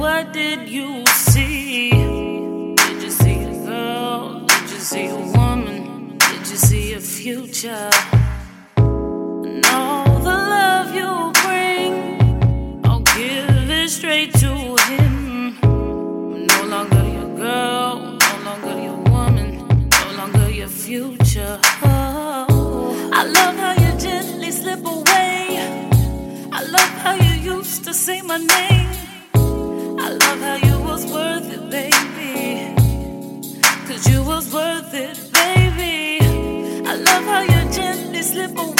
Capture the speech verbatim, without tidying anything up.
what did you see? Did you see a girl? Did you see a woman? Did you see a future? And all the love you bring, I'll give it straight to him. I'm no longer your girl, no longer your woman, no longer your future. Oh, I love how you gently slip away. I love how you used to say my name. I love how you was worth it, baby. Cause you was worth it, baby. I love how you gently slip away.